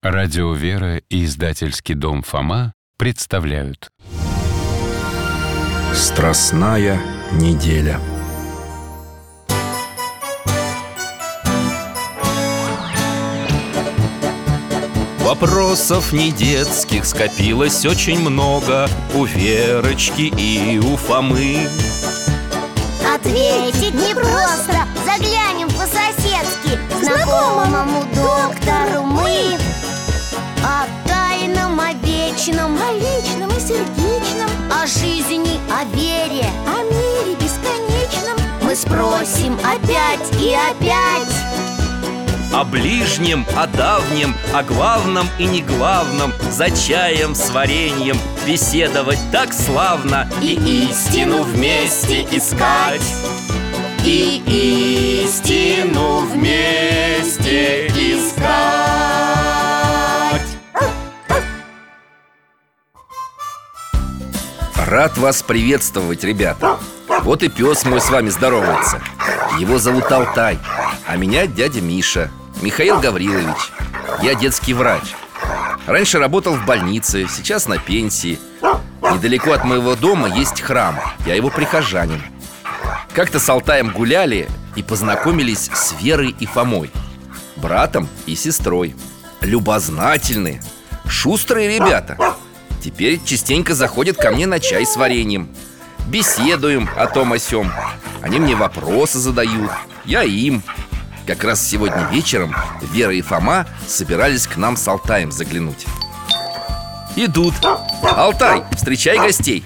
Радио «Вера» и издательский дом «Фома» представляют. Страстная неделя. Вопросов не детских скопилось очень много у Верочки и у Фомы. Ответить непросто, заглянем по-соседски знакомому доктору мы. О тайном, о вечном, о личном и сердечном, о жизни, о вере, о мире бесконечном мы спросим опять и опять. О ближнем, о давнем, о главном и неглавном, за чаем с вареньем беседовать так славно. И истину вместе искать, и истину вместе искать. Рад вас приветствовать, ребята. Вот и пес мой с вами здоровается. Его зовут Алтай, а меня дядя Миша, Михаил Гаврилович. Я детский врач. Раньше работал в больнице, сейчас на пенсии. Недалеко от моего дома есть храм, я его прихожанин. Как-то с Алтаем гуляли и познакомились с Верой и Фомой, братом и сестрой. Любознательные, шустрые ребята. Теперь частенько заходят ко мне на чай с вареньем. Беседуем о том о сём. Они мне вопросы задают, я им. Как раз сегодня вечером Вера и Фома собирались к нам с Алтаем заглянуть. Идут. Алтай, встречай гостей.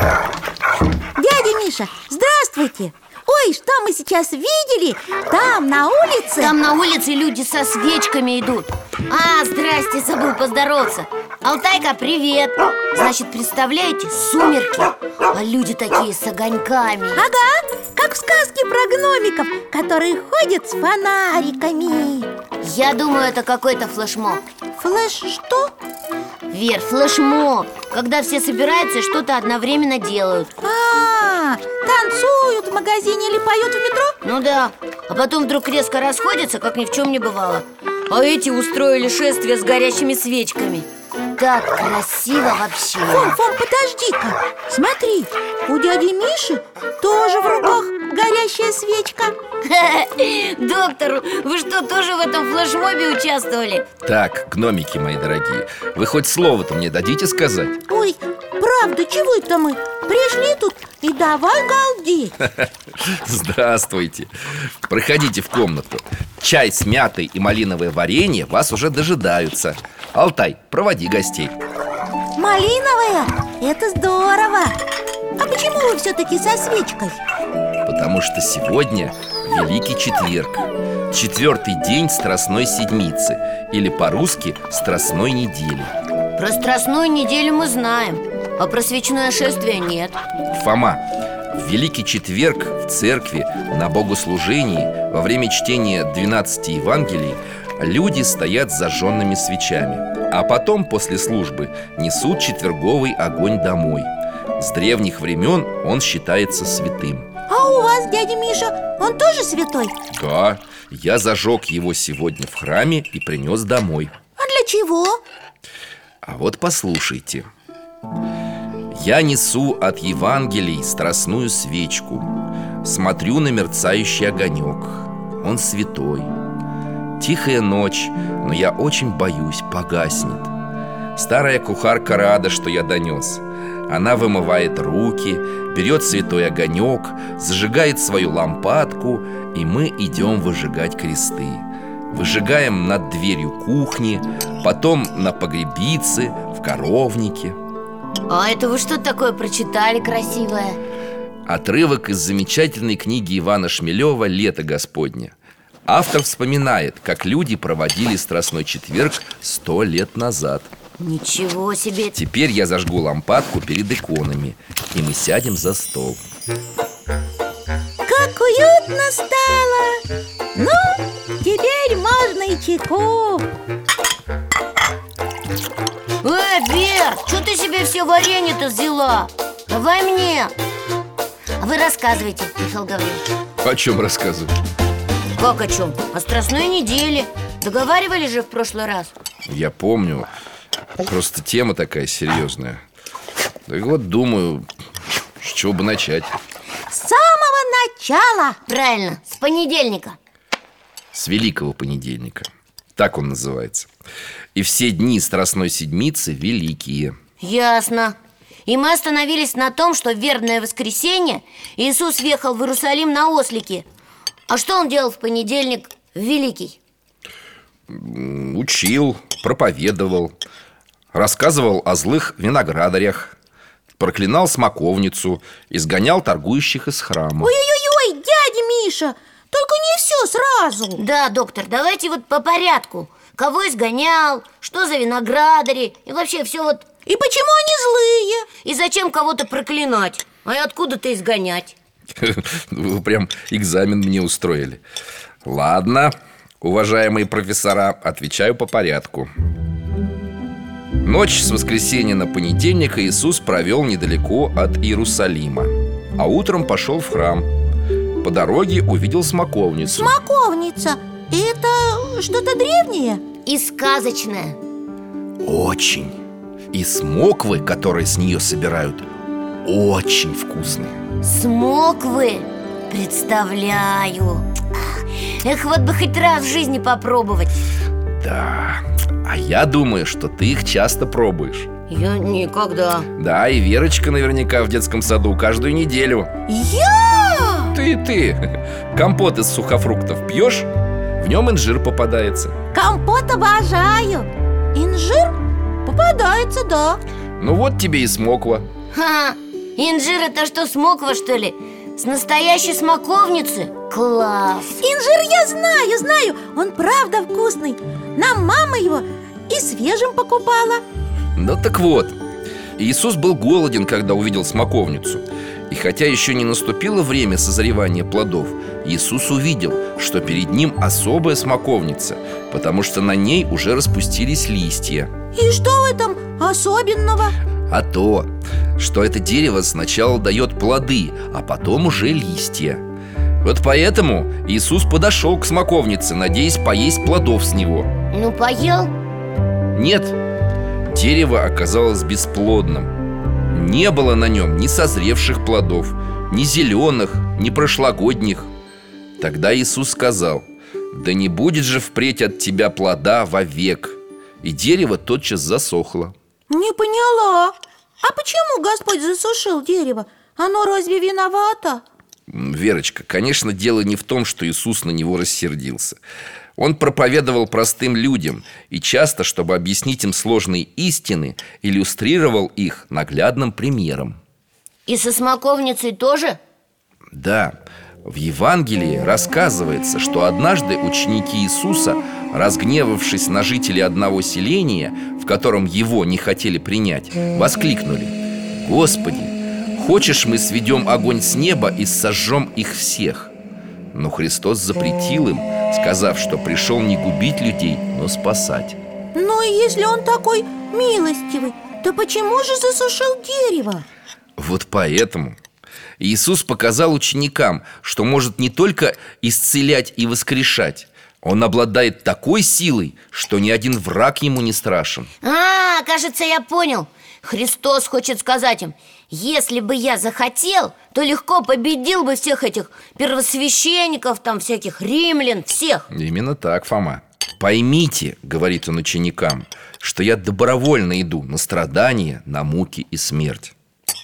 Дядя Миша, здравствуйте! Ой, что мы сейчас видели? Там, на улице? Там на улице люди со свечками идут. Здрасте, забыл поздороваться. Алтайка, привет. Значит, представляете, сумерки, а люди такие с огоньками. Ага, как в сказке про гномиков, которые ходят с фонариками. Я думаю, это какой-то флешмоб. Флэш что? Вер, флешмоб, когда все собираются и что-то одновременно делают. Танцуют в магазине или поют в метро? Ну да, а потом вдруг резко расходятся, как ни в чем не бывало. А эти устроили шествие с горящими свечками. Так красиво вообще. Фом, подожди-ка. Смотри, у дяди Миши тоже в руках горящая свечка. Доктор, вы что, тоже в этом флешмобе участвовали? Так, гномики мои дорогие, вы хоть слово-то мне дадите сказать? Ой, правда, чего это мы? Пришли тут и давай галдеть. Здравствуйте. Проходите в комнату. Чай с мятой и малиновое варенье вас уже дожидаются. Алтай, проводи гостей. Малиновая? Это здорово. А почему вы все-таки со свечкой? Потому что сегодня Великий Четверг, 4-й день Страстной Седмицы, или по-русски Страстной недели. Про Страстную неделю мы знаем, а про свечное шествие нет. Фома, в Великий Четверг в церкви на богослужении во время чтения 12 Евангелий люди стоят с зажженными свечами, а потом после службы несут четверговый огонь домой. С древних времен он считается святым. А у вас, дядя Миша, он тоже святой? Да, я зажег его сегодня в храме и принес домой. А для чего? А вот послушайте. Я несу от Евангелий страстную свечку. Смотрю на мерцающий огонек. Он святой. Тихая ночь, но я очень боюсь, погаснет. Старая кухарка рада, что я донес. Она вымывает руки, берет святой огонек, зажигает свою лампадку, и мы идем выжигать кресты. Выжигаем над дверью кухни, потом на погребице, в коровнике. А это вы что такое прочитали красивое? Отрывок из замечательной книги Ивана Шмелева «Лето Господне». Автор вспоминает, как люди проводили Страстной четверг 100 лет назад. Ничего себе! Теперь я зажгу лампадку перед иконами, и мы сядем за стол. Как уютно стало! Ну, теперь можно и чайку. Вер, что ты себе все варенье-то взяла? Давай мне. А вы рассказывайте, Михаил Гаврилович. О чем рассказывать? Как о чем? О Страстной неделе. Договаривали же в прошлый раз. Я помню. Просто тема такая серьезная. Так вот думаю, с чего бы начать. С самого начала. Правильно, с понедельника. С Великого понедельника. Так он называется. И все дни Страстной Седмицы великие. Ясно. И мы остановились на том, что в вербное воскресенье Иисус въехал в Иерусалим на ослике. А что он делал в понедельник в Великий? Учил, проповедовал, рассказывал о злых виноградарях, проклинал смоковницу, изгонял торгующих из храма. Ой-ой-ой, дядя Миша, только не все сразу. Да, доктор, давайте вот по порядку. Кого изгонял, что за виноградари и вообще все вот. И почему они злые? И зачем кого-то проклинать? А и откуда-то изгонять? Вы прям экзамен мне устроили. Ладно, уважаемые профессора, отвечаю по порядку. Ночь с воскресенья на понедельник Иисус провел недалеко от Иерусалима, а утром пошел в храм. По дороге увидел смоковницу. Смоковница, это что-то древнее? И сказочное. Очень. И смоквы, которые с нее собирают, очень вкусные. Смоквы? Представляю. Эх, вот бы хоть раз в жизни попробовать. Да, а я думаю, что ты их часто пробуешь. Я никогда. Да, и Верочка наверняка в детском саду каждую неделю. Я? Ты. Компот из сухофруктов пьешь, в нем инжир попадается. Компот обожаю. Инжир? Попадается, да. Ну вот тебе и смоква. Ха, инжир это что, смоква, что ли? С настоящей смоковницы? Класс! Инжир я знаю, он правда вкусный. Нам мама его и свежим покупала. Ну так вот, Иисус был голоден, когда увидел смоковницу. И хотя еще не наступило время созревания плодов, Иисус увидел, что перед ним особая смоковница, потому что на ней уже распустились листья. И что в этом особенного? А то, что это дерево сначала дает плоды, а потом уже листья. Вот поэтому Иисус подошел к смоковнице, надеясь поесть плодов с него. Ну, поел? Нет, дерево оказалось бесплодным. Не было на нем ни созревших плодов, ни зеленых, ни прошлогодних. Тогда Иисус сказал: «Да не будет же впредь от тебя плода вовек». И дерево тотчас засохло. Не поняла. А почему Господь засушил дерево? Оно разве виновато? Верочка, конечно, дело не в том, что Иисус на него рассердился. Он проповедовал простым людям и часто, чтобы объяснить им сложные истины, иллюстрировал их наглядным примером. И со смоковницей тоже? Да, в Евангелии рассказывается, что однажды ученики Иисуса, разгневавшись на жителей одного селения, в котором его не хотели принять, воскликнули: «Господи, хочешь, мы сведем огонь с неба и сожжем их всех?» Но Христос запретил им, сказав, что пришел не губить людей, но спасать. Ну и если он такой милостивый, то почему же засушил дерево? Вот поэтому Иисус показал ученикам, что может не только исцелять и воскрешать. Он обладает такой силой, что ни один враг ему не страшен. Кажется, я понял. Христос хочет сказать им: если бы я захотел, то легко победил бы всех этих первосвященников, там всяких римлян, всех. Именно так, Фома. «Поймите, — говорит он ученикам, — что я добровольно иду на страдания, на муки и смерть».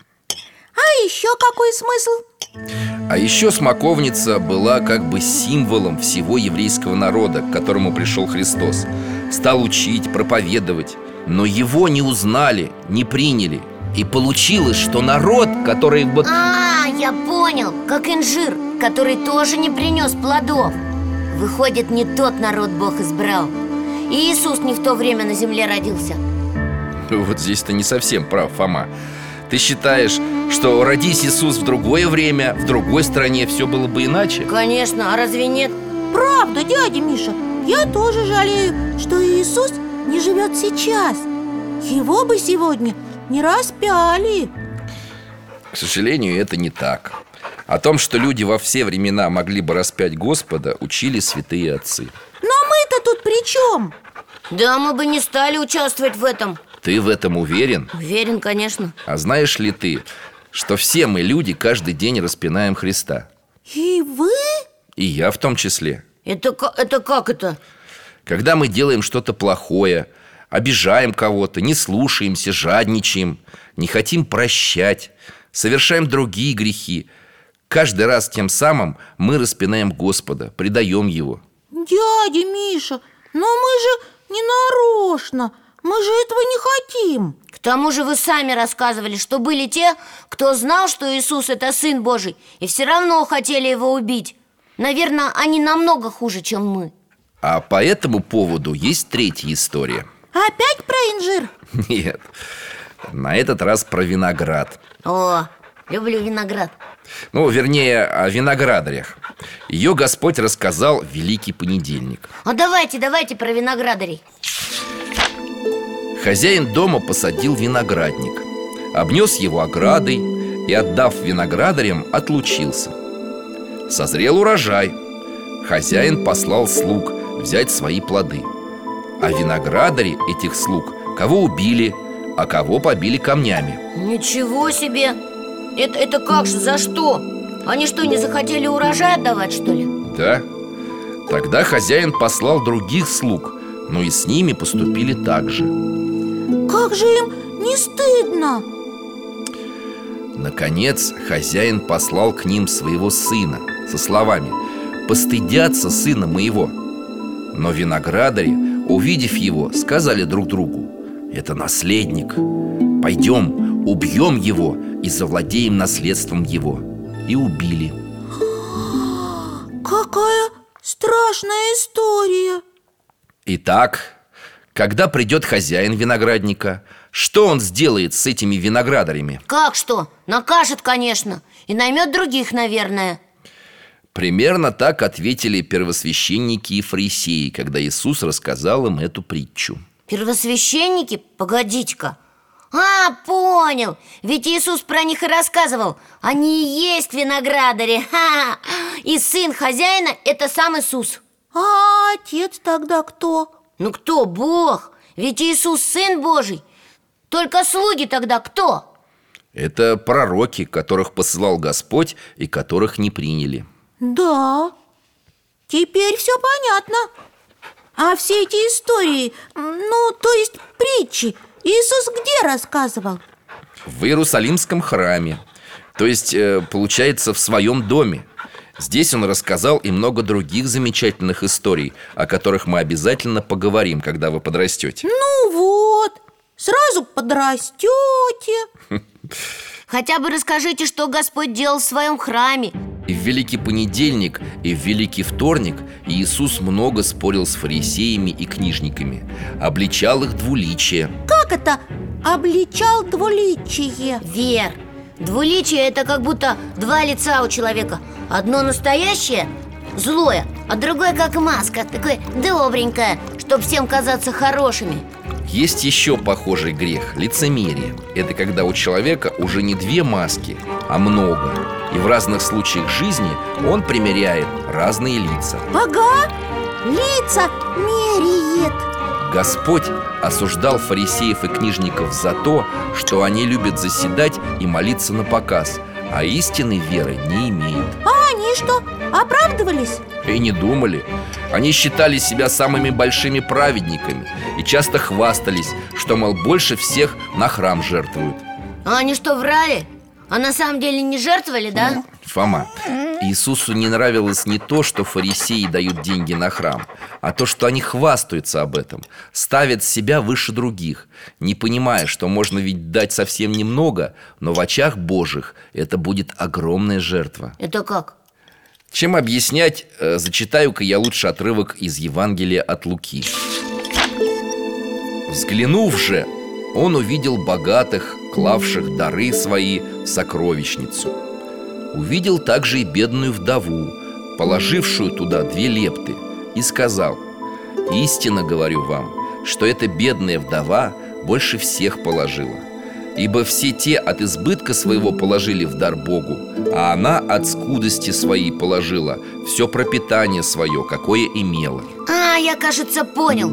А еще какой смысл? А еще смоковница была как бы символом всего еврейского народа, к которому пришел Христос. Стал учить, проповедовать, но его не узнали, не приняли. И получилось, что народ, который вот... Я понял, как инжир, который тоже не принес плодов. Выходит, не тот народ Бог избрал. И Иисус не в то время на земле родился. Вот здесь ты не совсем прав, Фома. Ты считаешь, что родись Иисус в другое время, в другой стране, все было бы иначе? Конечно, а разве нет? Правда, дядя Миша, я тоже жалею, что Иисус не живет сейчас. Его бы сегодня не распяли. К сожалению, это не так. О том, что люди во все времена могли бы распять Господа, учили святые отцы. Но мы-то тут при чем? Да, мы бы не стали участвовать в этом. Ты в этом уверен? Уверен, конечно. А знаешь ли ты, что все мы, люди, каждый день распинаем Христа? И вы? И я в том числе. Это как это? Когда мы делаем что-то плохое, обижаем кого-то, не слушаемся, жадничаем, не хотим прощать, совершаем другие грехи, каждый раз тем самым мы распинаем Господа, предаем Его. Дядя Миша, но мы же не нарочно. Мы же этого не хотим. К тому же вы сами рассказывали, что были те, кто знал, что Иисус – это Сын Божий, и все равно хотели Его убить. Наверное, они намного хуже, чем мы. А по этому поводу есть третья история. Опять про инжир? Нет, на этот раз про виноград. О, люблю виноград. Вернее, о виноградарях. Ее Господь рассказал в Великий понедельник. А давайте про виноградарей. Хозяин дома посадил виноградник, обнес его оградой и, отдав виноградарям, отлучился. Созрел урожай. Хозяин послал слуг взять свои плоды. А виноградари этих слуг кого убили, а кого побили камнями. Ничего себе! Это как же, за что? Они что, не захотели урожай отдавать, что ли? Да. Тогда хозяин послал других слуг, но и с ними поступили так же. Как же им не стыдно? Наконец хозяин послал к ним своего сына со словами: «Постыдятся сына моего». Но виноградари, увидев его, сказали друг другу: «Это наследник. Пойдем, убьем его и завладеем наследством его». И убили. Какая страшная история. Итак, когда придет хозяин виноградника, что он сделает с этими виноградарями? Как что? Накажет, конечно. И наймет других, наверное. Примерно так ответили первосвященники и фарисеи, когда Иисус рассказал им эту притчу. Первосвященники? Погодите-ка. А, понял. Ведь Иисус про них и рассказывал. Они и есть виноградари. Ха-ха. И сын хозяина – это сам Иисус. А отец тогда кто? Ну кто? Бог. Ведь Иисус сын Божий. Только слуги тогда кто? Это пророки, которых посылал Господь и которых не приняли. Да, теперь все понятно. А все эти истории, то есть притчи, Иисус где рассказывал? В Иерусалимском храме. То есть, получается, в своем доме. Здесь он рассказал и много других замечательных историй, о которых мы обязательно поговорим, когда вы подрастете. Ну вот, сразу подрастете. Хотя бы расскажите, что Господь делал в своем храме. И в Великий понедельник, и в Великий вторник Иисус много спорил с фарисеями и книжниками, обличал их двуличие. Как это обличал двуличие? Вер, двуличие – это как будто два лица у человека. Одно настоящее, злое, а другое как маска, такое добренькое, чтобы всем казаться хорошими. Есть еще похожий грех – лицемерие. Это когда у человека уже не две маски, а много. И в разных случаях жизни он примеряет разные лица. Ага, лица меряет. Господь осуждал фарисеев и книжников за то, что они любят заседать и молиться напоказ, а истинной веры не имеют. А они что, оправдывались? И не думали. Они считали себя самыми большими праведниками и часто хвастались, что, мол, больше всех на храм жертвуют. А они что, врали? А на самом деле не жертвовали, да? Фома, Иисусу не нравилось не то, что фарисеи дают деньги на храм, а то, что они хвастаются об этом, ставят себя выше других, не понимая, что можно ведь дать совсем немного, но в очах Божьих это будет огромная жертва. Это как? Чем объяснять, зачитаю-ка я лучше отрывок из Евангелия от Луки. «Взглянув же, он увидел богатых, клавших дары свои в сокровищницу. Увидел также и бедную вдову, положившую туда 2 лепты, и сказал: истинно говорю вам, что эта бедная вдова больше всех положила. Ибо все те от избытка своего положили в дар Богу, а она от скудости своей положила все пропитание свое, какое имела». А, я, кажется, понял.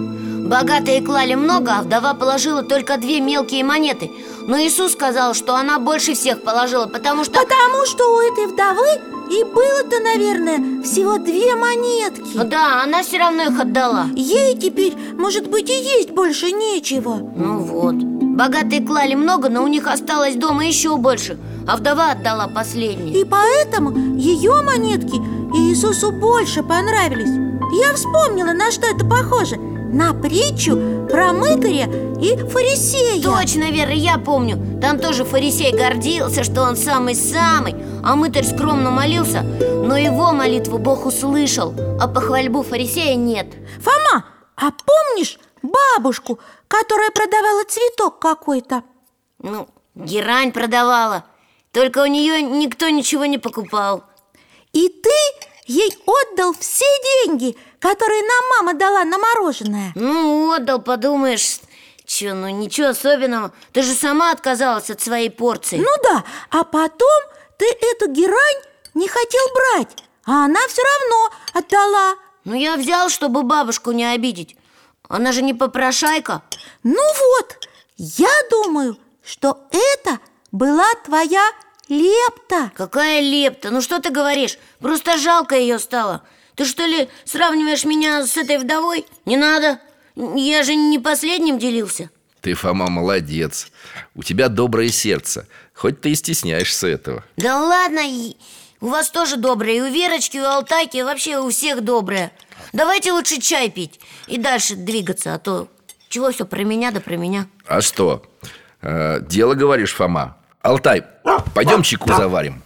Богатые клали много, а вдова положила только 2 мелкие монеты. Но Иисус сказал, что она больше всех положила, потому что у этой вдовы и было-то, наверное, всего 2 монетки. Да, она все равно их отдала. Ей теперь, может быть, и есть больше нечего. Ну вот. Богатые клали много, но у них осталось дома еще больше, а вдова отдала последние. И поэтому ее монетки Иисусу больше понравились. Я вспомнила, на что это похоже. На притчу про мытаря и фарисея. Точно, Вера, я помню. Там тоже фарисей гордился, что он самый-самый, а мытарь скромно молился, но его молитву Бог услышал, а похвальбу фарисея нет. Фома, а помнишь бабушку, которая продавала цветок какой-то? Ну, герань продавала, только у нее никто ничего не покупал. И ты ей отдал все деньги, которые нам мама дала на мороженое? Ну, отдал, подумаешь. Че, ну ничего особенного. Ты же сама отказалась от своей порции. Ну да, а потом ты эту герань не хотел брать, а она все равно отдала. Ну, я взял, чтобы бабушку не обидеть. Она же не попрошайка. Ну вот, я думаю, что это была твоя лепта. Какая лепта? Ну что ты говоришь? Просто жалко ее стало. Ты что ли сравниваешь меня с этой вдовой? Не надо. Я же не последним делился. Ты, Фома, молодец. У тебя доброе сердце, хоть ты и стесняешься этого. Да ладно, у вас тоже доброе. И у Верочки, и у Алтайки, и вообще у всех доброе. Давайте лучше чай пить и дальше двигаться, а то чего все про меня да про меня. А что? Дело, говоришь, Фома. Алтай, пойдем чайку заварим.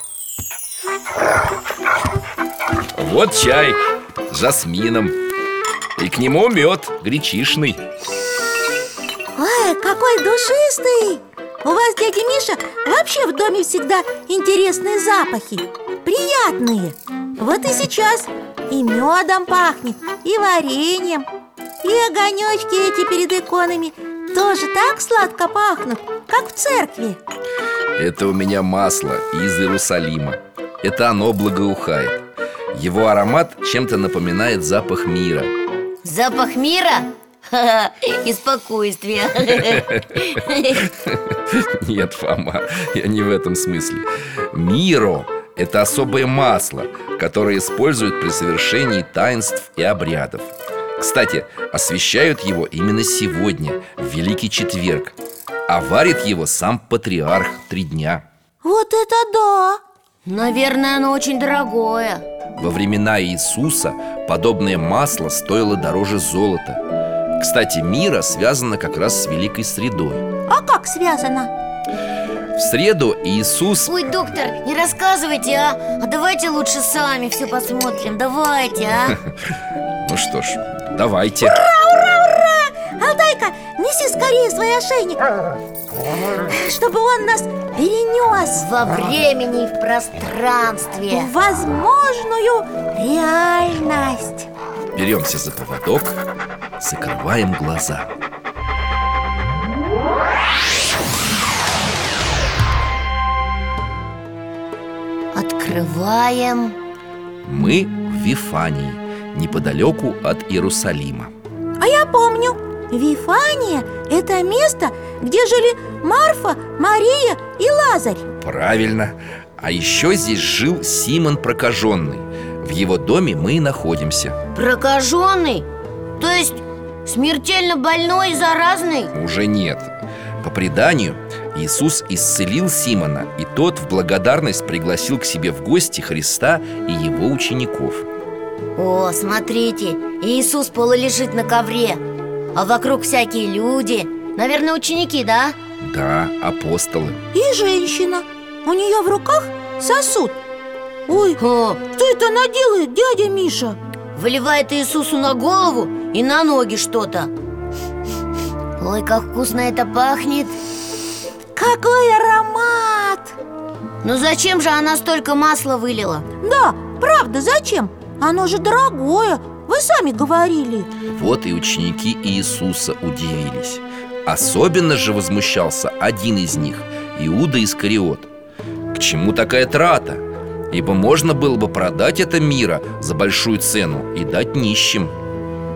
Вот чай с жасмином. И к нему мед гречишный. Ой, какой душистый! У вас, дядя Миша, вообще в доме всегда интересные запахи. Приятные. Вот и сейчас и медом пахнет, и вареньем, и огонечки эти перед иконами тоже так сладко пахнут, как в церкви. Это у меня масло из Иерусалима. Это оно благоухает. Его аромат чем-то напоминает запах мира. Запах мира? Ха-ха, и спокойствия. Нет, Фома, я не в этом смысле. Миро – это особое масло, которое используют при совершении таинств и обрядов. Кстати, освящают его именно сегодня, в Великий Четверг. А варит его сам патриарх 3 дня. Вот это да! Наверное, оно очень дорогое. Во времена Иисуса подобное масло стоило дороже золота. Кстати, мира связана как раз с Великой Средой. А как связано? В среду Иисус... Ой, доктор, не рассказывайте, а давайте лучше сами все посмотрим. Давайте, а? Ну что ж, давайте. Алтайка, неси скорее свой ошейник, чтобы он нас перенес Во времени и в пространстве. в возможную реальность. Беремся за поводок, закрываем глаза. Открываем. Мы в Вифании, неподалеку от Иерусалима. А я помню, Вифания – это место, где жили Марфа, Мария и Лазарь. Правильно. А еще здесь жил Симон Прокаженный. В его доме мы и находимся. Прокаженный? То есть смертельно больной и заразный? Уже нет. По преданию, Иисус исцелил Симона, и тот в благодарность пригласил к себе в гости Христа и его учеников. О, смотрите, Иисус полулежит на ковре, а вокруг всякие люди. Наверное, ученики, да? Да, апостолы. И женщина. У нее в руках сосуд. Ой, О, что это она делает, дядя Миша? выливает Иисусу на голову и на ноги что-то. Ой, как вкусно это пахнет. Какой аромат! Ну зачем же она столько масла вылила? Да, правда, зачем? Оно же дорогое, вы сами говорили. Вот и ученики Иисуса удивились. Особенно же возмущался один из них, Иуда Искариот. К чему такая трата? Ибо можно было бы продать это мира за большую цену и дать нищим.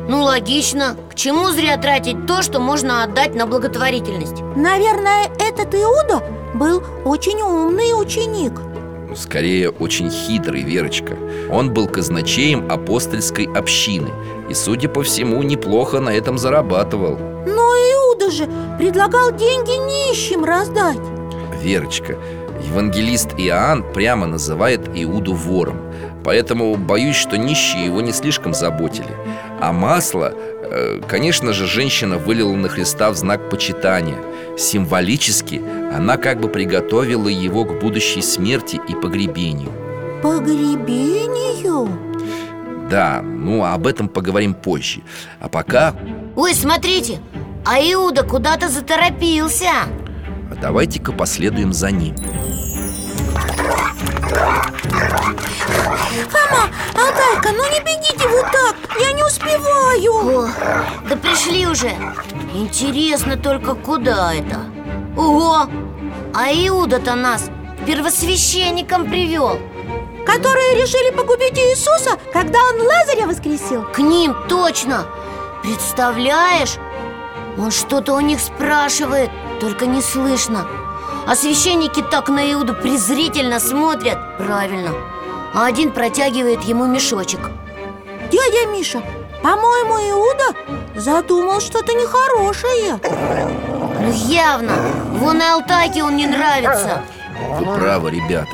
Ну, логично. К чему зря тратить то, что можно отдать на благотворительность? Наверное, этот Иуда был очень умный ученик. Скорее, очень хитрый, Верочка. Он был казначеем апостольской общины и, судя по всему, неплохо на этом зарабатывал. Но Иуда же предлагал деньги нищим раздать. Верочка, евангелист Иоанн прямо называет Иуду вором. Поэтому боюсь, что нищие его не слишком заботили. А масло, конечно же, женщина вылила на Христа в знак почитания. Символически она как бы приготовила его к будущей смерти и погребению. Погребению? Да, ну об этом поговорим позже. А пока... Ой, смотрите, а Иуда куда-то заторопился. Давайте-ка последуем за ним. Фома, Алтайка, ну не бегите вы так, я не успеваю. О, да пришли уже. Интересно только, куда это? Ого, а Иуда-то нас первосвященником привел. Которые решили погубить Иисуса, когда он Лазаря воскресил? К ним точно. Представляешь? Он что-то у них спрашивает, только не слышно. А священники так на Иуду презрительно смотрят. Правильно. А один протягивает ему мешочек. Дядя Миша, по-моему, Иуда задумал что-то нехорошее. Ну явно. Вон и Алтайке он не нравится. Вы правы, ребята.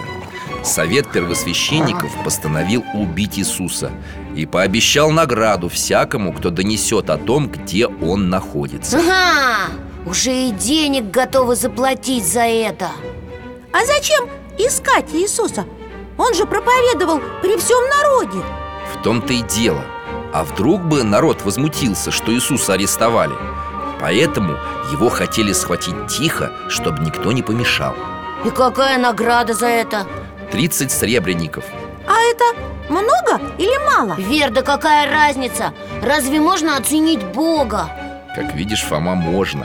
Совет первосвященников постановил убить Иисуса и пообещал награду всякому, кто донесет о том, где он находится. Ага, уже и денег готовы заплатить за это. А зачем искать Иисуса? Он же проповедовал при всем народе. В том-то и дело. А вдруг бы народ возмутился, что Иисуса арестовали? Поэтому его хотели схватить тихо, чтобы никто не помешал. И какая награда за это? 30 сребреников. А это много или мало? Вер, да какая разница? Разве можно оценить Бога? Как видишь, Фома, можно.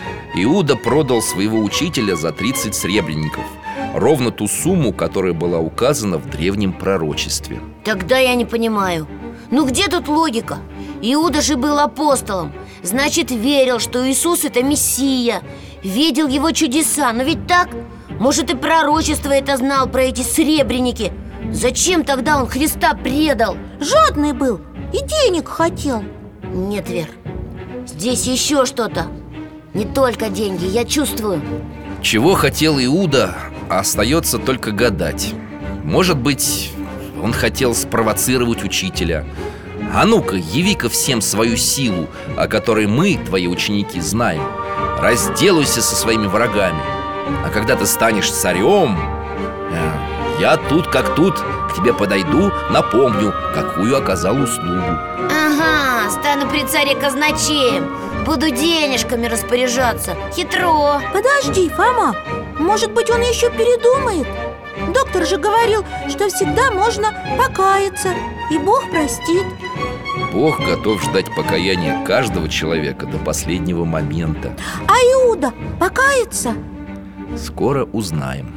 Иуда продал своего учителя за 30 сребреников. Ровно ту сумму, которая была указана в древнем пророчестве. Тогда я не понимаю. Ну где тут логика? Иуда же был апостолом. Значит, верил, что Иисус – это Мессия. Видел его чудеса, но ведь так? Может, и пророчество это знал про эти сребреники. Зачем тогда он Христа предал? Жадный был и денег хотел. Нет, Вер, здесь еще что-то. Не только деньги, я чувствую. Чего хотел Иуда, остается только гадать. Может быть, он хотел спровоцировать учителя. А ну-ка, яви-ка всем свою силу, о которой мы, твои ученики, знаем. Разделайся со своими врагами. А когда ты станешь царем, я тут как тут к тебе подойду, напомню, какую оказал услугу. Ага, стану при царе казначеем. Буду денежками распоряжаться. Хитро. Подожди, Фома, может быть, он еще передумает? Доктор же говорил, что всегда можно покаяться, и Бог простит. Бог готов ждать покаяния каждого человека до последнего момента. А Иуда покается? Скоро узнаем.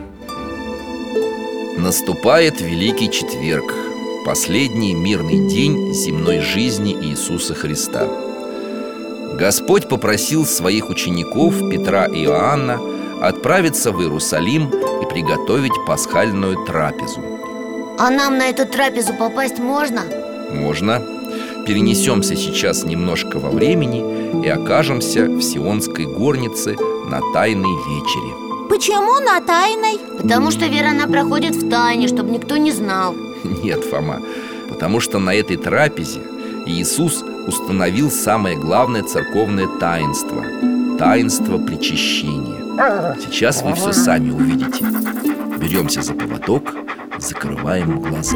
Наступает Великий Четверг, последний мирный день земной жизни Иисуса Христа. Господь попросил своих учеников Петра и Иоанна отправиться в Иерусалим и приготовить пасхальную трапезу. А нам на эту трапезу попасть можно? Можно. Перенесемся сейчас немножко во времени и окажемся в Сионской горнице на Тайной вечере. Почему на тайной? Потому что вера она проходит в тайне, чтобы никто не знал. Нет, Фома, потому что на этой трапезе Иисус установил самое главное церковное таинство – таинство причащения. Сейчас вы все сами увидите. Беремся за поводок, закрываем глаза.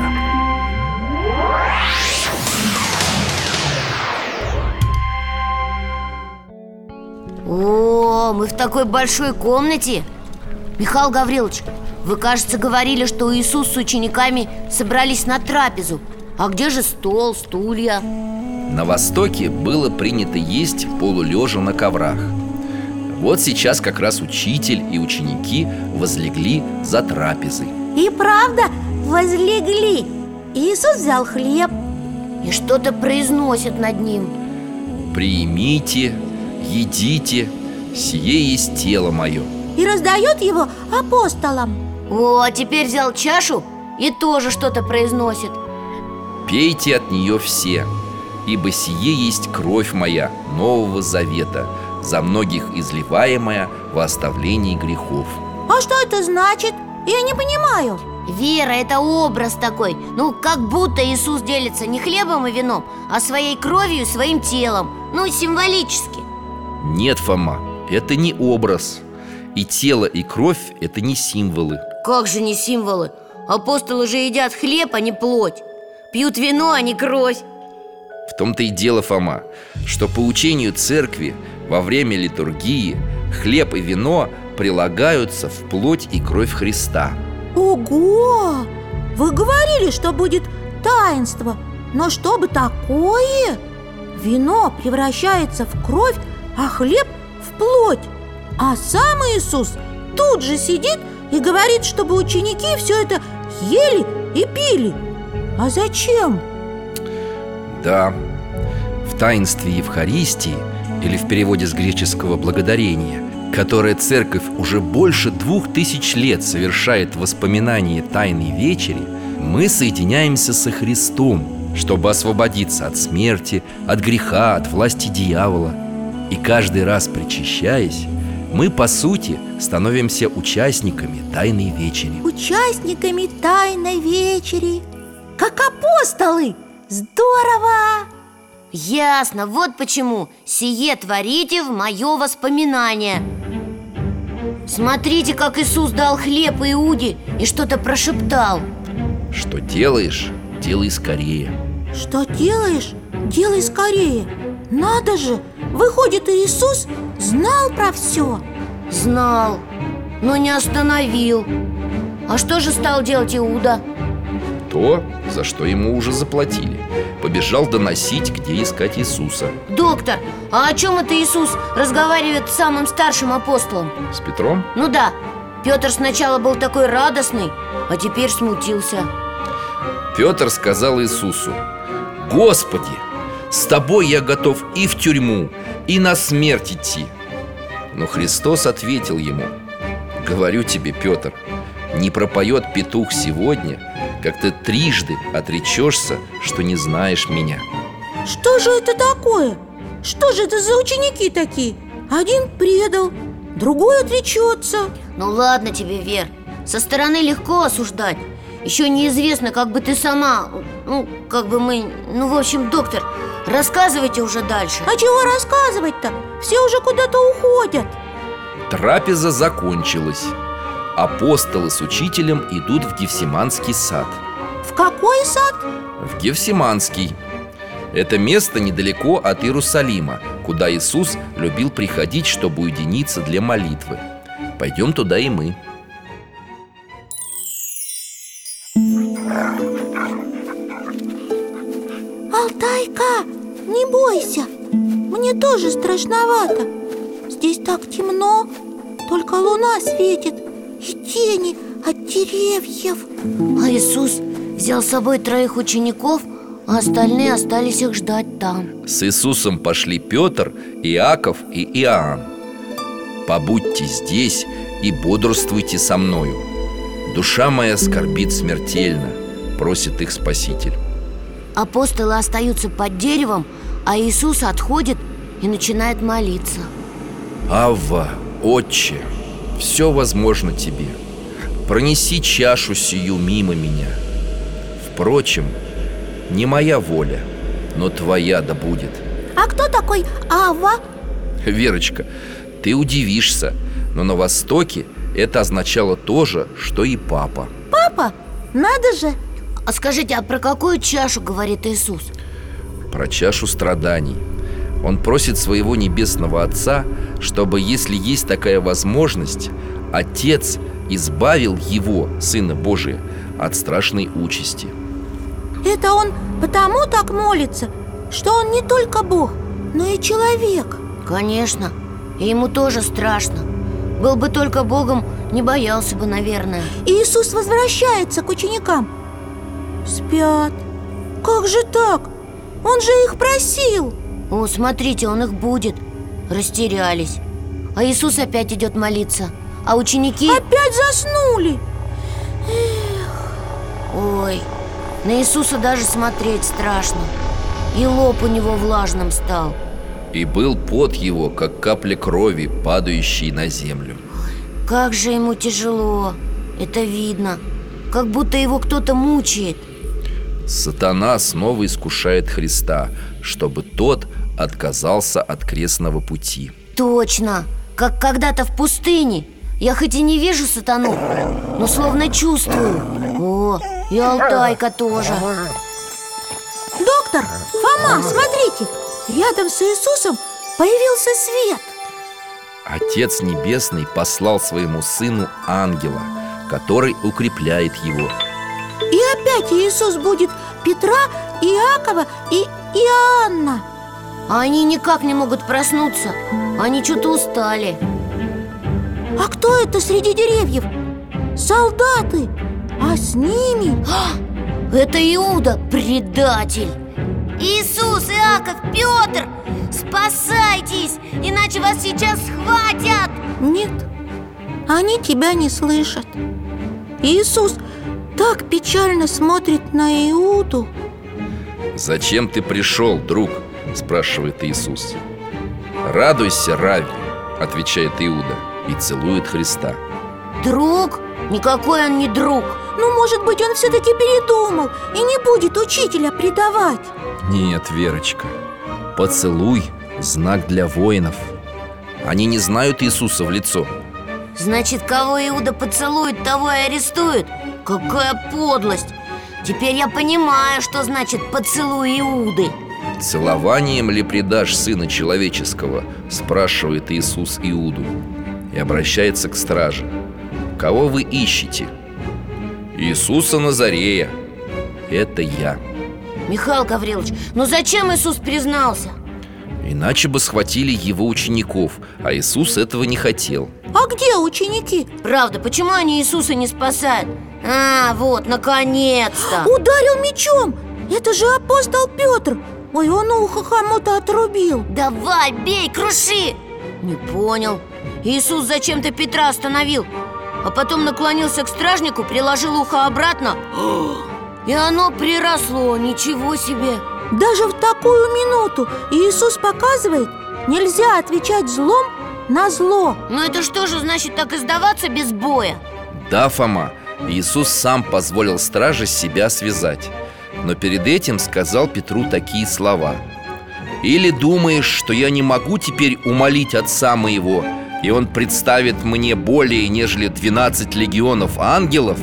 О, мы в такой большой комнате. Михаил Гаврилович, вы, кажется, говорили, что Иисус с учениками собрались на трапезу. А где же стол, стулья? На Востоке было принято есть полулежа на коврах. Вот сейчас как раз учитель и ученики возлегли за трапезой. И правда возлегли. Иисус взял хлеб. И что-то произносит над ним. «Приимите, едите, сие есть тело мое». И раздает его апостолам. О, теперь взял чашу и тоже что-то произносит. «Пейте от нее все, ибо сие есть кровь моя Нового Завета, за многих изливаемая во оставлении грехов». А что это значит? Я не понимаю. Вера – это образ такой. Ну, как будто Иисус делится не хлебом и вином, а своей кровью и своим телом. Ну, символически. Нет, Фома, это не образ. И тело, и кровь – это не символы. Как же не символы? Апостолы же едят хлеб, а не плоть. Пьют вино, а не кровь. В том-то и дело, Фома, что по учению церкви во время литургии хлеб и вино прилагаются в плоть и кровь Христа. Ого! Вы говорили, что будет таинство. Но что бы такое? Вино превращается в кровь, а хлеб в плоть. А сам Иисус тут же сидит и говорит, чтобы ученики все это ели и пили. А зачем? Да, в таинстве Евхаристии, или в переводе с греческого «благодарение», которое церковь уже больше 2000 лет совершает в воспоминании Тайной Вечери, мы соединяемся со Христом, чтобы освободиться от смерти, от греха, от власти дьявола. И каждый раз, причащаясь, мы, по сути, становимся участниками Тайной Вечери. Участниками Тайной Вечери. Как апостолы! Здорово! Ясно, вот почему сие творите в мое воспоминание. Смотрите, как Иисус дал хлеб Иуде и что-то прошептал. Что делаешь, делай скорее. Что делаешь, делай скорее. Надо же, выходит, Иисус знал про все. Знал, но не остановил. А что же стал делать Иуда? То, за что ему уже заплатили. Побежал доносить, где искать Иисуса. Доктор, а о чем это Иисус разговаривает с самым старшим апостолом? С Петром? Ну да, Петр сначала был такой радостный, а теперь смутился. Петр сказал Иисусу: «Господи, с тобой я готов и в тюрьму, и на смерть идти». Но Христос ответил ему: «Говорю тебе, Петр, не пропоет петух сегодня, как ты трижды отречешься, что не знаешь меня». Что же это такое? Что же это за ученики такие? Один предал, другой отречется. Ну ладно тебе, Вер, со стороны легко осуждать. Еще неизвестно, как бы ты сама, в общем, доктор, рассказывайте уже дальше. А чего рассказывать-то? Все уже куда-то уходят. Трапеза закончилась. Апостолы с учителем идут в Гефсиманский сад. В какой сад? В Гефсиманский. Это место недалеко от Иерусалима, куда Иисус любил приходить, чтобы уединиться для молитвы. Пойдем туда и мы. Алтайка, не бойся. Мне тоже страшновато. Здесь так темно, только луна светит и тени от деревьев. А Иисус взял с собой 3 учеников, а остальные остались их ждать там. С Иисусом пошли Петр, Иаков и Иоанн. «Побудьте здесь и бодрствуйте со мною. Душа моя скорбит смертельно», — просит их Спаситель. Апостолы остаются под деревом, а Иисус отходит и начинает молиться. «Авва, Отче, все возможно тебе. Пронеси чашу сию мимо меня. Впрочем, не моя воля, но твоя да будет». А кто такой Авва? Верочка, ты удивишься, но на Востоке это означало то же, что и папа. Папа? Надо же! А скажите, а про какую чашу говорит Иисус? Про чашу страданий. Он просит своего небесного Отца, чтобы, если есть такая возможность, Отец избавил его, Сына Божия, от страшной участи. Это он потому так молится, что он не только Бог, но и человек. Конечно, и ему тоже страшно. Был бы только Богом, не боялся бы, наверное. Иисус возвращается к ученикам. Спят. Как же так? Он же их просил. О, смотрите, он их будет. Растерялись. А Иисус опять идет молиться. А ученики... Опять заснули. Ой, на Иисуса даже смотреть страшно. И лоб у него влажным стал. И был пот его, как капля крови, падающей на землю. Как же ему тяжело. Это видно. Как будто его кто-то мучает. Сатана снова искушает Христа, чтобы тот отказался от крестного пути. Точно. Как когда-то в пустыне. Я хоть и не вижу сатану, но словно чувствую. О, и Алтайка тоже. Доктор, Фома, смотрите, рядом с Иисусом появился свет. Отец Небесный послал своему сыну ангела, который укрепляет его. И опять Иисус будет Петра, Иакова и Иоанна. А они никак не могут проснуться. Они что-то устали. А кто это среди деревьев? Солдаты, а с ними... Это Иуда, предатель. Иисус, Иаков, Петр, спасайтесь, иначе вас сейчас схватят. Нет, они тебя не слышат. Иисус так печально смотрит на Иуду. «Зачем ты пришел, друг?» – спрашивает Иисус. «Радуйся, Равви», – отвечает Иуда и целует Христа. Друг? Никакой он не друг. Ну, может быть, он все-таки передумал и не будет учителя предавать. Нет, Верочка, поцелуй – знак для воинов. Они не знают Иисуса в лицо. Значит, кого Иуда поцелует, того и арестуют? Какая подлость! Теперь я понимаю, что значит поцелуй Иуды. «Целованием ли предашь Сына Человеческого?» – спрашивает Иисус Иуду и обращается к страже. «Кого вы ищете?» «Иисуса Назарея. Это я». Михаил Гаврилович, ну зачем Иисус признался? Иначе бы схватили его учеников, а Иисус этого не хотел. А где ученики? Правда, почему они Иисуса не спасают? А, вот, наконец-то! Ударил мечом! Это же апостол Петр! Ой, он ухо кому-то отрубил. Давай, бей, круши! Не понял. Иисус зачем-то Петра остановил, а потом наклонился к стражнику, приложил ухо обратно. И оно приросло, ничего себе! Даже в такую минуту Иисус показывает, нельзя отвечать злом на зло. Ну это что же значит так и сдаваться без боя? Да, Фома, Иисус сам позволил страже себя связать, но перед этим сказал Петру такие слова: «Или думаешь, что я не могу теперь умолить Отца моего, и Он представит мне более, нежели 12 легионов ангелов?»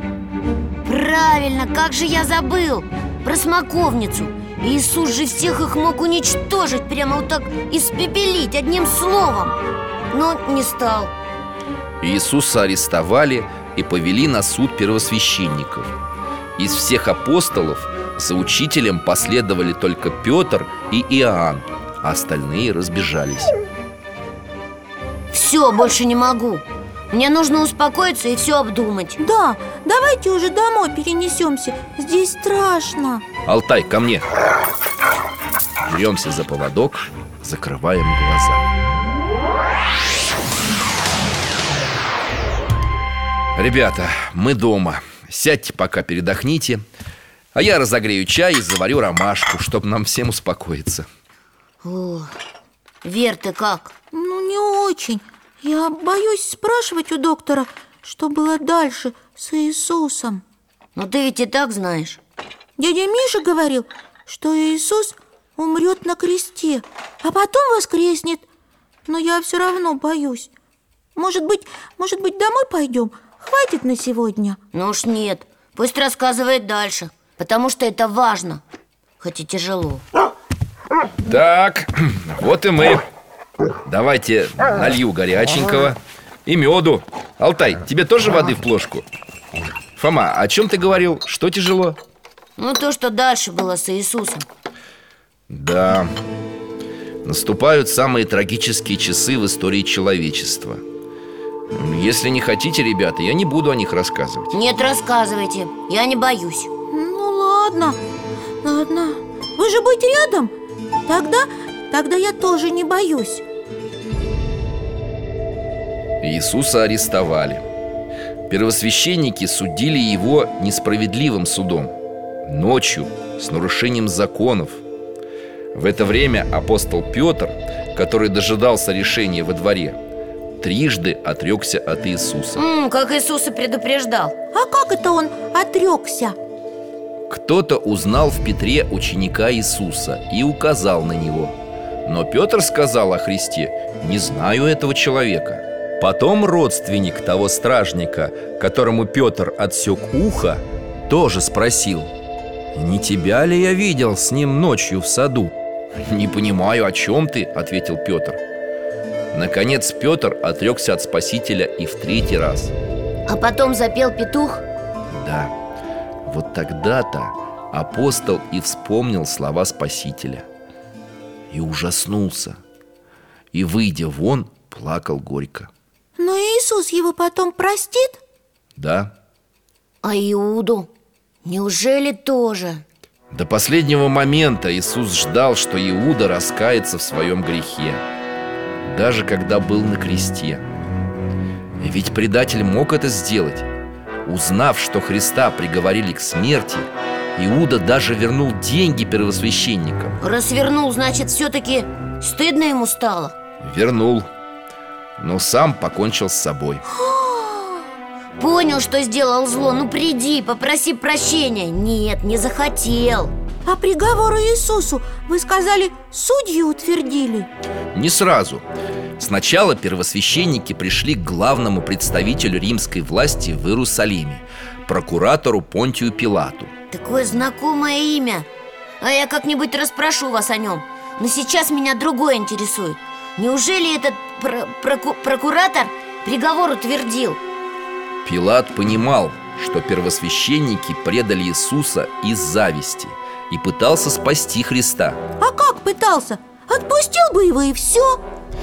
Правильно, как же я забыл про смоковницу. Иисус же всех их мог уничтожить, прямо вот так испепелить одним словом. Но не стал. Иисуса арестовали и повели на суд первосвященников. Из всех апостолов за учителем последовали только Петр и Иоанн, а остальные разбежались. Все, больше не могу. Мне нужно успокоиться и все обдумать. Да, давайте уже домой перенесемся. Здесь страшно. Алтай, ко мне. Беремся за поводок, закрываем глаза. Ребята, мы дома. Сядьте пока, передохните. А я разогрею чай и заварю ромашку, чтобы нам всем успокоиться. О, Вер, ты как? Ну, не очень. Я боюсь спрашивать у доктора, что было дальше с Иисусом. Ну ты ведь и так знаешь. Дядя Миша говорил, что Иисус умрет на кресте, а потом воскреснет. Но я все равно боюсь. Может быть, домой пойдем? Хватит на сегодня. Ну уж нет, пусть рассказывает дальше, потому что это важно, хоть и тяжело. Так, вот и мы. Давайте налью горяченького и меду. Алтай, тебе тоже воды в плошку? Фома, о чем ты говорил? Что тяжело? Ну то, что дальше было с Иисусом. Да, наступают самые трагические часы в истории человечества. Если не хотите, ребята, я не буду о них рассказывать. Нет, рассказывайте, я не боюсь. Ну ладно. Вы же будете рядом? Тогда Тогда я тоже не боюсь. Иисуса арестовали. Первосвященники судили его несправедливым судом, ночью, с нарушением законов. В это время апостол Петр, который дожидался решения во дворе, трижды отрекся от Иисуса. Как Иисус и предупреждал. А как это он отрекся? Кто-то узнал в Петре ученика Иисуса и указал на него. Но Петр сказал о Христе: «Не знаю этого человека». Потом родственник того стражника, которому Петр отсек ухо, тоже спросил: «Не тебя ли я видел с ним ночью в саду?» «Не понимаю, о чем ты», — ответил Петр. Наконец Петр отрекся от Спасителя и в третий раз. А потом запел петух. Да, вот тогда-то апостол и вспомнил слова Спасителя и ужаснулся, и, выйдя вон, плакал горько. Но Иисус его потом простит? Да. А Иуду? Неужели тоже? До последнего момента Иисус ждал, что Иуда раскается в своем грехе, даже когда был на кресте. И ведь предатель мог это сделать. Узнав, что Христа приговорили к смерти, Иуда даже вернул деньги первосвященникам. Раз вернул, значит, все-таки стыдно ему стало? Вернул, но сам покончил с собой. Понял, что сделал зло. Ну приди, попроси прощения. Нет, не захотел. А приговор Иисусу, вы сказали, судьи утвердили? Не сразу. Сначала первосвященники пришли к главному представителю римской власти в Иерусалиме, прокуратору Понтию Пилату. Такое знакомое имя. А я как-нибудь расспрошу вас о нем. Но сейчас меня другое интересует. Неужели этот прокуратор приговор утвердил? Пилат понимал, что первосвященники предали Иисуса из зависти и пытался спасти Христа. А как пытался? Отпустил бы его и все.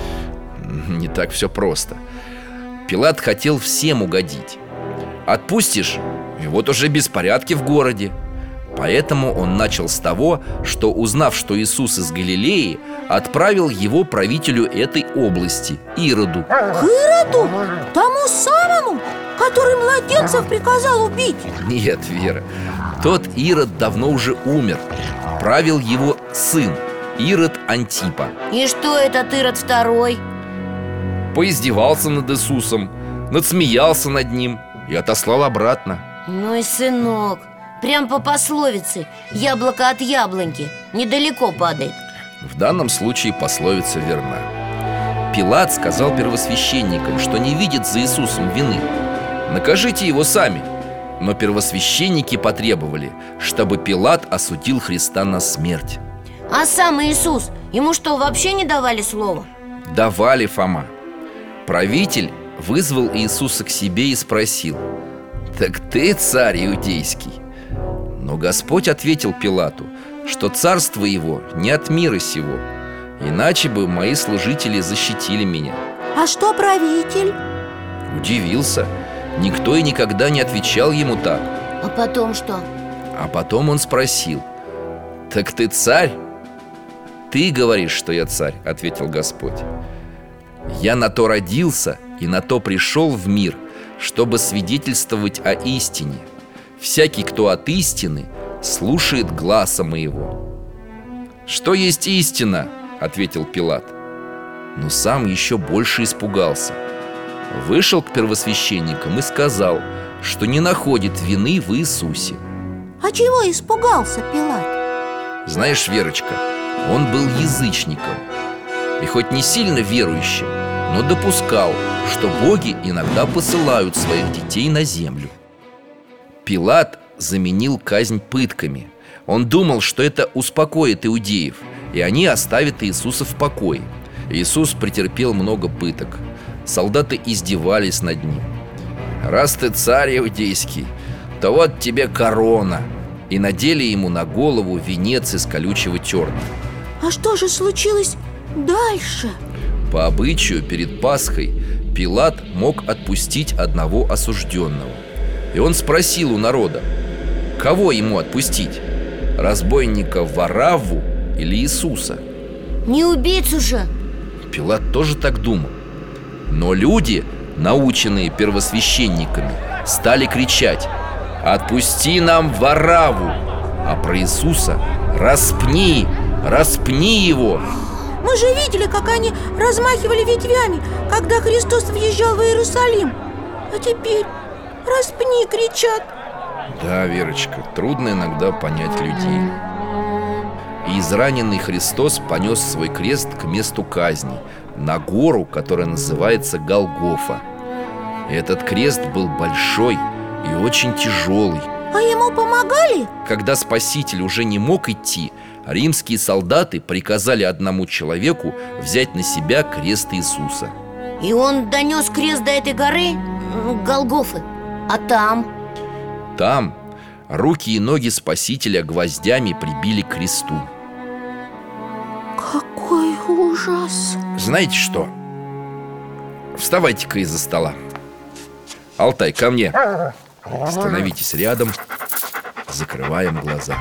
Не так все просто. Пилат хотел всем угодить. Отпустишь, и вот уже беспорядки в городе. Поэтому он начал с того, что, узнав, что Иисус из Галилеи, отправил его правителю этой области, Ироду. К Ироду? Тому самому, который младенцев приказал убить? Нет, Вера, тот Ирод давно уже умер. Правил его сын, Ирод Антипа. И что этот Ирод второй? Поиздевался над Иисусом, надсмеялся над ним и отослал обратно. Ну и сынок, прям по пословице: яблоко от яблоньки недалеко падает. В данном случае пословица верна. Пилат сказал первосвященникам, что не видит за Иисусом вины. Накажите его сами. Но первосвященники потребовали, чтобы Пилат осудил Христа на смерть. А сам Иисус, ему что, вообще не давали слова? Давали, Фома. Правитель вызвал Иисуса к себе и спросил: «Так ты царь иудейский?» Но Господь ответил Пилату, что царство его не от мира сего, иначе бы мои служители защитили меня. А что правитель? Удивился. Никто и никогда не отвечал ему так. А потом что? А потом он спросил: «Так ты царь?» «Ты говоришь, что я царь», — ответил Господь. «Я на то родился и на то пришел в мир, чтобы свидетельствовать о истине. Всякий, кто от истины, слушает гласа моего». «Что есть истина?» — ответил Пилат. Но сам еще больше испугался. Вышел к первосвященникам и сказал, что не находит вины в Иисусе. А чего испугался Пилат? Знаешь, Верочка, он был язычником и хоть не сильно верующим, но допускал, что боги иногда посылают своих детей на землю. Пилат заменил казнь пытками. Он думал, что это успокоит иудеев, и они оставят Иисуса в покое. Иисус претерпел много пыток. Солдаты издевались над ним. «Раз ты царь иудейский, то вот тебе корона». И надели ему на голову венец из колючего терна. А что же случилось дальше? По обычаю перед Пасхой Пилат мог отпустить одного осужденного. И он спросил у народа, кого ему отпустить? Разбойника Варавву или Иисуса? Не убийцу же. Пилат тоже так думал. Но люди, наученные первосвященниками, стали кричать: «Отпусти нам Варавву!» А про Иисуса: «Распни! Распни его!» Мы же видели, как они размахивали ветвями, когда Христос въезжал в Иерусалим. А теперь распни, кричат. Да, Верочка, трудно иногда понять людей. И израненный Христос понес свой крест к месту казни, на гору, которая называется Голгофа. Этот крест был большой и очень тяжелый. А ему помогали? Когда Спаситель уже не мог идти, римские солдаты приказали одному человеку взять на себя крест Иисуса. И он донес крест до этой горы, Голгофы. А там? Там руки и ноги Спасителя гвоздями прибили к кресту. Какой ужас! Знаете что? Вставайте-ка из-за стола. Алтай, ко мне. Становитесь рядом. Закрываем глаза.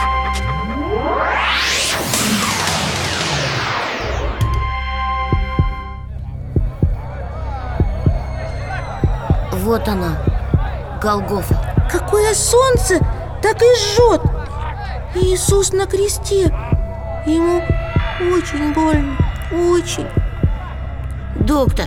Вот она, Голгофа. Какое солнце так и жжет! Иисус на кресте. Ему очень больно, очень. Доктор,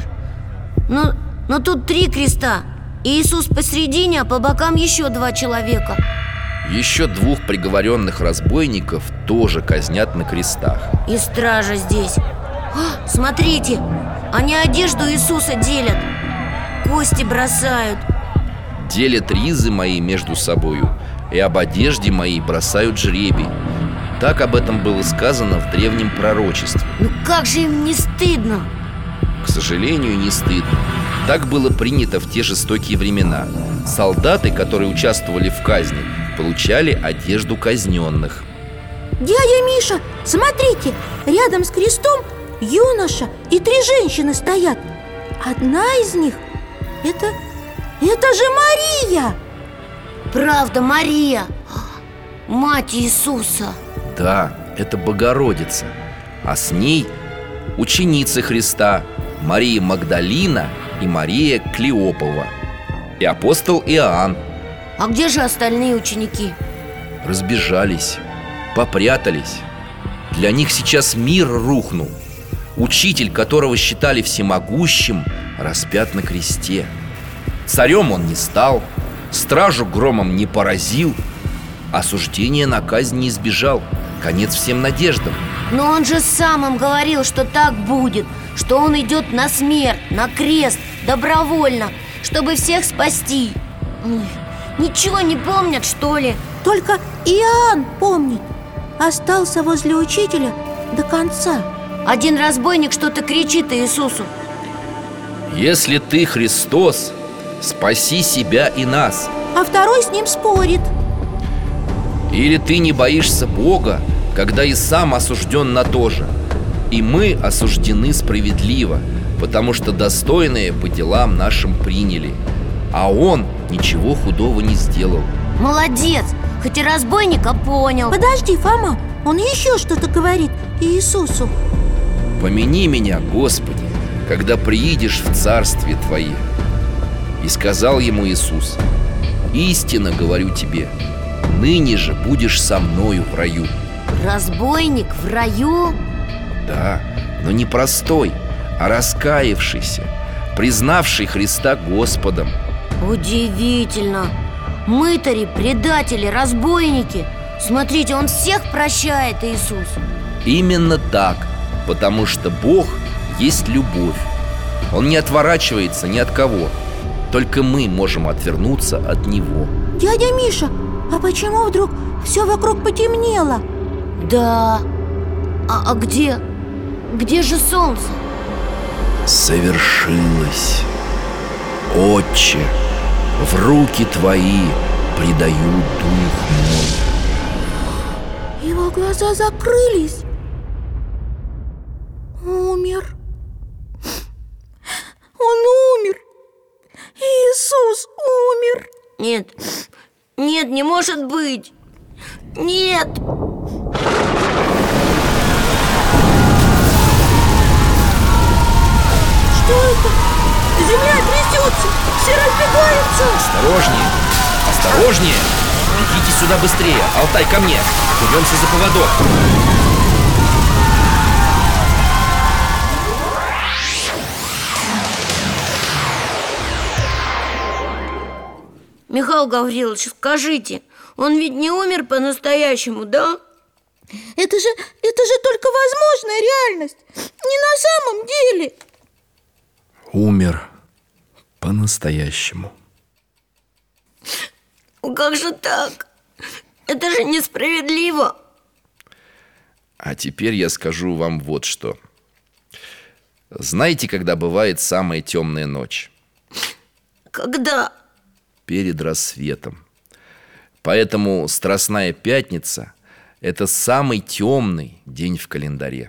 но тут 3 креста. Иисус посередине, а по бокам еще 2 человека. Еще 2 приговоренных разбойников тоже казнят на крестах. И стража здесь. Смотрите, они одежду Иисуса делят, кости бросают. Делят ризы мои между собою, и об одежде моей бросают жребий. Так об этом было сказано в древнем пророчестве. Ну как же им не стыдно? К сожалению, не стыдно. Так было принято в те жестокие времена. Солдаты, которые участвовали в казни, получали одежду казненных. Дядя Миша, смотрите, рядом с крестом юноша и 3 женщины стоят. Одна из них – это же Мария! Правда, Мария, мать Иисуса. Да, это Богородица. А с ней ученицы Христа Мария Магдалина и Мария Клеопова, и апостол Иоанн. А где же остальные ученики? Разбежались, попрятались. Для них сейчас мир рухнул. Учитель, которого считали всемогущим, распят на кресте. Царем он не стал, стражу громом не поразил, осуждения на казнь не избежал. Конец всем надеждам. Но он же сам им говорил, что так будет, что он идет на смерть, на крест, добровольно, чтобы всех спасти. Ой, ничего не помнят, что ли? Только Иоанн помнит. Остался возле учителя до конца. Один разбойник что-то кричит Иисусу. Если ты Христос, спаси себя и нас. А второй с ним спорит. Или ты не боишься Бога, когда и сам осужден на то же. И мы осуждены справедливо, потому что достойные по делам нашим приняли, а он ничего худого не сделал. Молодец, хоть и разбойника понял. Подожди, Фома, он еще что-то говорит Иисусу. Помяни меня, Господи, когда приидешь в царствие Твое. И сказал ему Иисус: истинно говорю тебе, ныне же будешь со мною в раю. Разбойник в раю? Да, но не простой, а раскаявшийся, признавший Христа Господом. Удивительно. Мытари, предатели, разбойники. Смотрите, он всех прощает, Иисус. Именно так, потому что Бог есть любовь. Он не отворачивается ни от кого. Только мы можем отвернуться от Него. Дядя Миша, а почему вдруг все вокруг потемнело? Да. А где? Где же солнце? Совершилось. Отче, в руки Твои предаю дух мой. Его глаза закрылись. Умер. Он умер. Иисус умер. Нет, нет, не может быть. Нет. Что это? Земля трясется, все разбегаются. Осторожнее, осторожнее. Бегите сюда быстрее, Алтай, ко мне. Беремся за поводок. Михаил Гаврилович, скажите, он ведь не умер по-настоящему, да? Это же только возможная реальность. Не на самом деле. Умер по-настоящему. Как же так? Это же несправедливо. А теперь я скажу вам вот что. Знаете, когда бывает самая темная ночь? Когда? Перед рассветом. Поэтому Страстная Пятница – это самый темный день в календаре.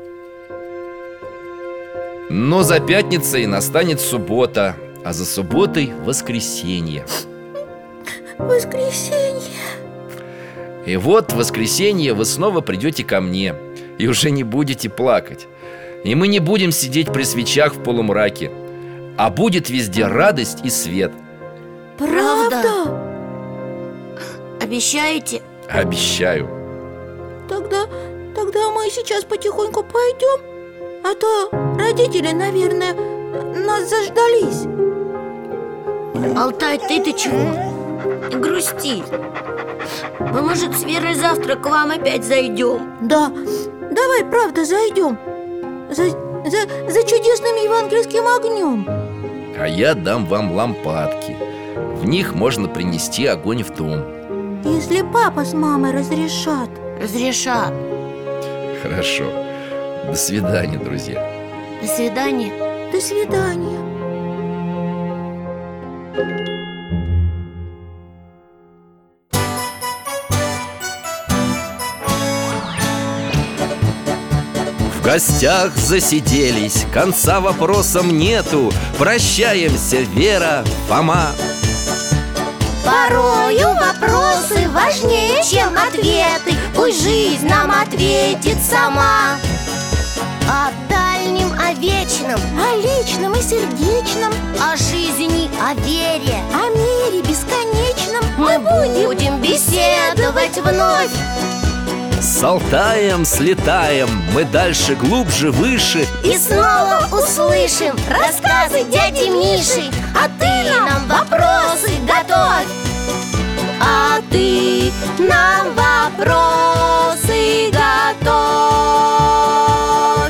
Но за пятницей настанет суббота, а за субботой – воскресенье. Воскресенье. И вот в воскресенье вы снова придете ко мне и уже не будете плакать. И мы не будем сидеть при свечах в полумраке, а будет везде радость и свет. Правда? Обещаете? Обещаю. Тогда мы сейчас потихоньку пойдем, а то родители, наверное, нас заждались. Алтай, ты чего? Не грусти. Мы, может, с Верой завтра к вам опять зайдем? Да, давай, правда, зайдем. За чудесным евангельским огнем. А я дам вам лампадки. В них можно принести огонь в дом. Если папа с мамой разрешат. Разрешат. Хорошо. До свидания, друзья. До свидания. До свидания. В гостях засиделись, конца вопросам нету. Прощаемся, Вера, Фома. Порою вопросы важнее, чем ответы. Пусть жизнь нам ответит сама. О дальнем, о вечном, О личном и сердечном, о жизни, о вере о мире бесконечном мы будем беседовать вновь. С Алтаем слетаем, мы дальше, глубже, выше. И снова услышим рассказы дяди Миши. А ты нам вопросы готовь. А ты нам вопросы готовь.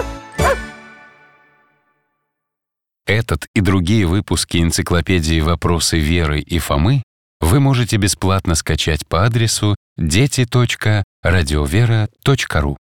Этот и другие выпуски энциклопедии «Вопросы Веры и Фомы» вы можете бесплатно скачать по адресу дети.радиовера.ру.